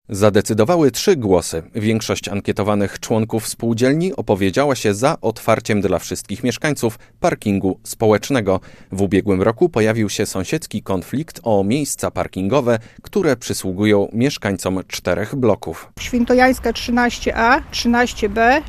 Zadecydowały 3 głosy. Większość ankietowanych członków spółdzielni opowiedziała się za otwarciem dla wszystkich mieszkańców parkingu społecznego. W ubiegłym roku pojawił się sąsiedzki konflikt o miejsca parkingowe, które przysługują mieszkańcom 4 bloków. Świętojańska 13A, 13B,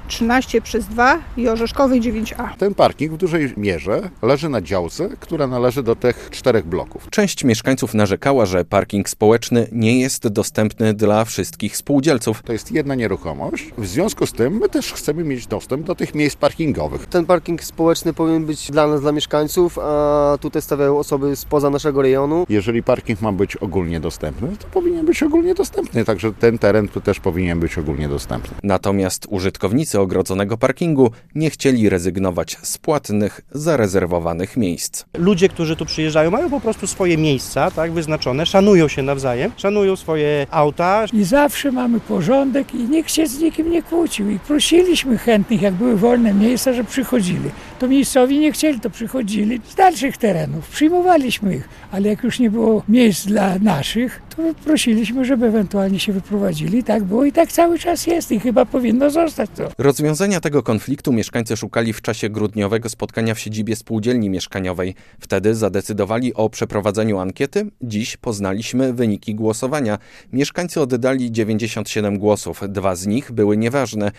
13/2 i Orzeszkowej 9A. Ten parking w dużej mierze leży na działce, która należy do tych 4 bloków. Część mieszkańców narzekała, że parking społeczny nie jest dostępny dla wszystkich spółdzielców. To jest jedna nieruchomość. W związku z tym my też chcemy mieć dostęp do tych miejsc parkingowych. Ten parking społeczny powinien być dla nas, dla mieszkańców, a tutaj stawiają osoby spoza naszego rejonu. Jeżeli parking ma być ogólnie dostępny, to powinien być ogólnie dostępny, także ten teren tu też powinien być ogólnie dostępny. Natomiast użytkownicy ogrodzonego parkingu nie chcieli rezygnować z płatnych, zarezerwowanych miejsc. Ludzie, którzy tu przyjeżdżają, mają po prostu swoje miejsca, tak, wyznaczone, szanują się nawzajem, szanują swoje auta. I zawsze mamy porządek i nikt się z nikim nie kłócił. I prosiliśmy chętnych, jak były wolne miejsca, że przychodzili. To miejscowi nie chcieli, to przychodzili z dalszych terenów. Przyjmowaliśmy ich, ale jak już nie było miejsc dla naszych, to prosiliśmy, żeby ewentualnie się wyprowadzili. Tak było i tak cały czas jest i chyba powinno zostać to. Rozwiązania tego konfliktu mieszkańcy szukali w czasie grudniowego spotkania w siedzibie spółdzielni mieszkaniowej. Wtedy zadecydowali o przeprowadzeniu ankiety. Dziś poznaliśmy wyniki głosowania. Mieszkańcy oddali 97 głosów. 2 z nich były nieważne.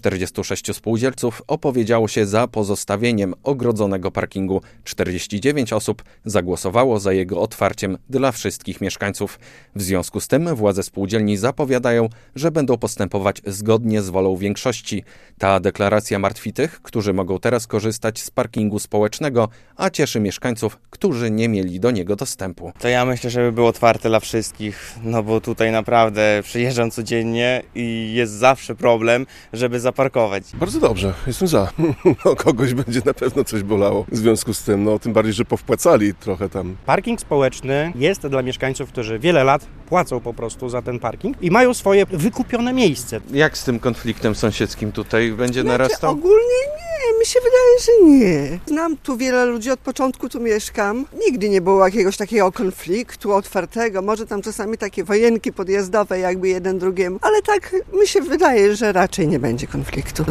46 spółdzielców opowiedziało się za pozostawieniem ogrodzonego parkingu. 49 osób zagłosowało za jego otwarciem dla wszystkich mieszkańców. W związku z tym władze spółdzielni zapowiadają, że będą postępować zgodnie z wolą większości. Ta deklaracja martwi tych, którzy mogą teraz korzystać z parkingu społecznego, a cieszy mieszkańców, którzy nie mieli do niego dostępu. To ja myślę, żeby był otwarty dla wszystkich, no bo tutaj naprawdę przyjeżdżam codziennie i jest zawsze problem, żeby zaparkować. Bardzo dobrze, jestem za. No, kogoś będzie na pewno coś bolało w związku z tym, no tym bardziej, że powpłacali trochę tam. Parking społeczny jest dla mieszkańców, którzy wiele lat płacą po prostu za ten parking i mają swoje wykupione miejsce. Jak z tym konfliktem sąsiedzkim tutaj będzie narastał? Ogólnie nie, mi się wydaje, że nie. Znam tu wiele ludzi, od początku tu mieszkam. Nigdy nie było jakiegoś takiego konfliktu otwartego. Może tam czasami takie wojenki podjazdowe jakby jeden drugiemu, ale tak mi się wydaje, że raczej nie będzie konfliktu.